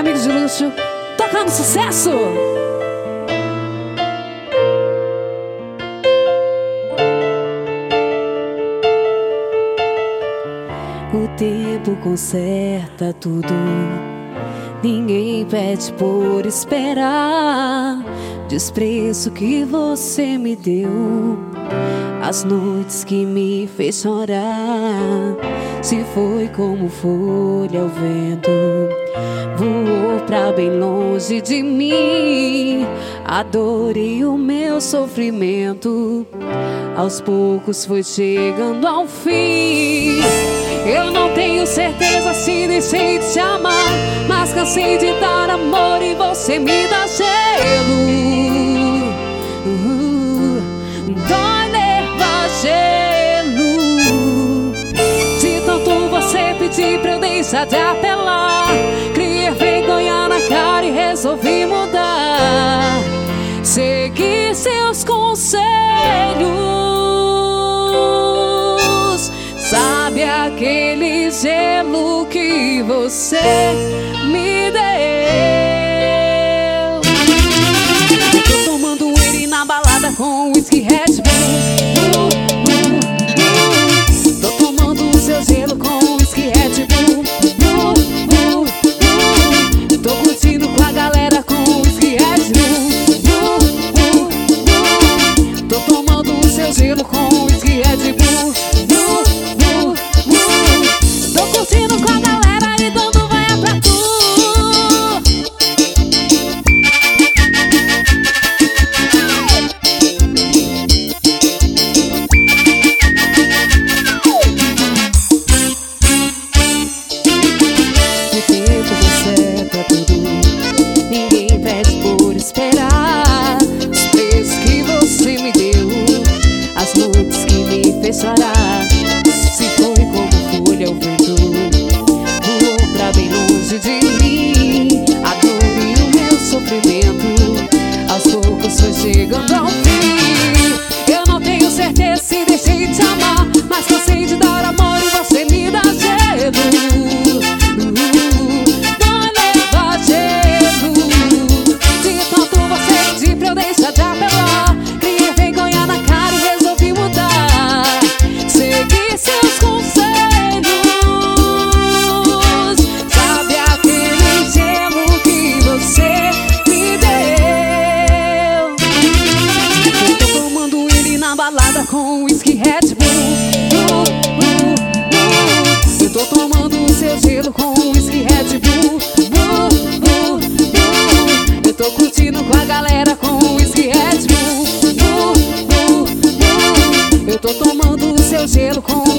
Amigos de luxo, tocando sucesso. O tempo conserta tudo, ninguém pede por esperar. Desprezo que você me deu, as noites que me fez chorar. Se foi como folha ao vento, voou pra bem longe de mim. A dor e o meu sofrimento aos poucos foi chegando ao fim. Eu não tenho certeza se deixei de te amar, mas cansei de dar amor e você me dá gelo. Dói levar gelo. De tanto você pedir pra eu deixar de apelar, criei vergonha na cara e resolvi mudar. Seguir seus conselhos. Sabe aquele gelo que você me deu? Eu tô tomando ele na balada com whisky Red Bull. Tô tomando o seu gelo com whisky Red Bull. Tô curtindo com a galera com whisky Red Bull. Tô tomando o seu gelo com whisky Red Bull. Tô curtindo com a galera e dando vaia pra tu. O tempo conserta tudo, ninguém pede por esperar. Os preços que você me deu, as noites que me fez chorar. Se foi como folha ao vento, voou pra bem longe de mim. A dor e o meu sofrimento aos poucos foi chegando ao fim. Eu não tenho certeza se deixei de te amar, mas cansei de dar amor e você me dá gelo. Vai levar gelo. De tanto você pedir pra eu deixar de apelar, criei vergonha na cara e resolvi mudar. Seguir seus conselhos. Sabe aquele gelo que você me deu? Eu tô tomando ele na balada com whisky Red Bull. Eu tô tomando o seu gelo com whisky Red Bull. Eu tô curtindo com a galera com whisky Red Bull. Eu tô tomando o seu gelo com